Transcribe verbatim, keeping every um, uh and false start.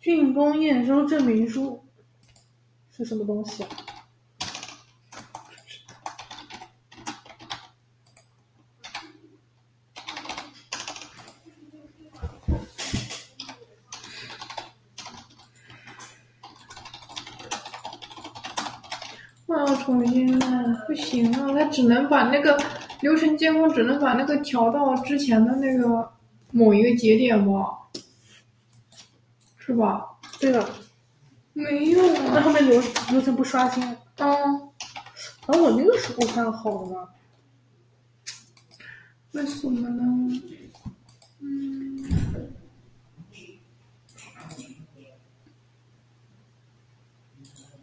竣工验收证明书是什么东西啊？我要重新弄，不行啊，它只能把那个流程监控只能把那个调到之前的那个某一个节点吧，是吧？ 对的。 没有啊， 那后面流流程不刷新？ 嗯， 而我那个时候看好的呢。 为什么呢？嗯。